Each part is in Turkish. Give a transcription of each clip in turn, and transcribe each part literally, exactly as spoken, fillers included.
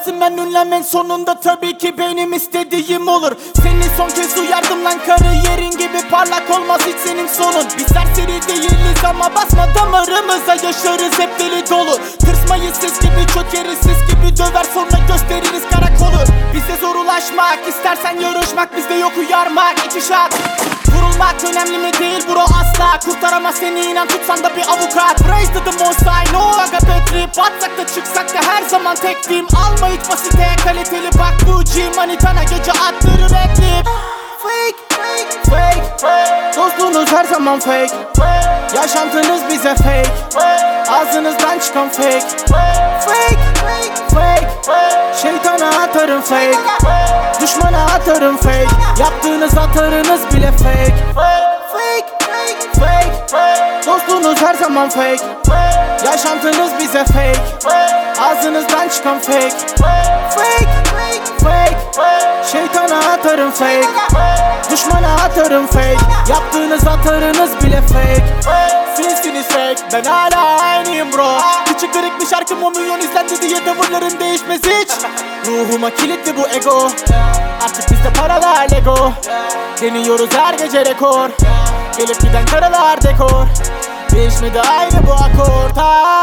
Parlarsın ben ünlenmen sonunda tabii ki benim istediğim olur. Seni son kez uyardım lan, kariyerin gibi parlak olmaz hiç senin sonun. Biz serseri değiliz ama basma damarımıza, yaşarız hep deli dolu. Tırsmayız siz gibi, çökeriz siz gibi, döver sonra gösteririz karakolu. Bize zor ulaşmak, istersen yarışmak, bizde yok uyarmak. İki şart, vurulmak önemli mi değil bro asla. Kurtaramaz seni inan, tutsan da bir avukat. Praise to the most high, no aga petri. Batsak da çıksak da her zaman tek team. Alma hiç basite, kaliteli bak bu G. Manitana gece atları reklip. Fake, fake, fake, fake. Dostluğunuz her zaman fake, fake. Yaşantınız bize fake, fake. Ağzınızdan çıkan fake, fake, fake, fake, fake. Şeytana atarım fake, fake. Düşmana atarım fake. Yaptığınız atarınız bile fake, fake, fake, fake, fake. Dostluğunuz her zaman fake, fake. Yaşantınız bize fake, fake. Ağzınızdan çıkan fake, fake, fake, fake, fake. Şeytana atarım fake, fake. Düşmana atarım fake. Yaptığınız atarınız bile fake, fake. Sizsiniz fake, ben hala aynıyım bro. Küçük kırık bir şarkım on milyon izlendi diye tavırların değişmez hiç. Ruhuma kilitli bu ego, artık bizde paralar lego. Deniyoruz her gece rekor, gelip giden karalar dekor. Değişmedi aynı bu akort.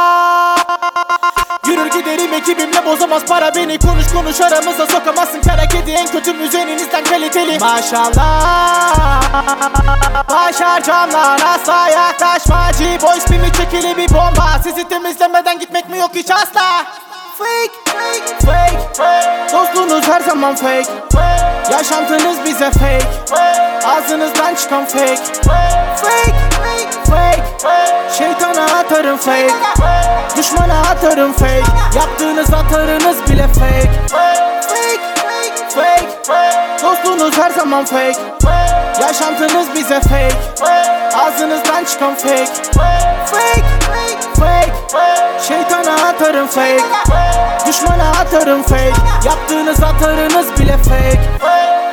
Yürür giderim ekibimle, bozamaz para beni. Konuş konuş aramıza sokamazsın kara kedi. En kötü müzeninizden kaliteli. Maşallah başaracağım lan, asla yaklaşma. G-Boys mi çekili bir bomba. Sizi temizlemeden gitmek mi yok hiç asla. Fake, fake, fake, fake. Dostluğunuz her zaman fake, fake. Yaşantınız bize fake, fake. Ağzınızdan çıkan fake, fake, fake, fake, fake. Şeytana atarım fake, fake. Düşmana atarım fake. Yaptığınız atarınız bile fake, fake, fake, fake, fake. Dostluğunuz her zaman fake, fake. Yaşantınız bize fake, fake. Ağzınızdan çıkan fake, fake, fake, fake, fake. Şeytana atarım fake, fake. Düşmana atarım fake. Yaptığınız atarınız bile fake, fake.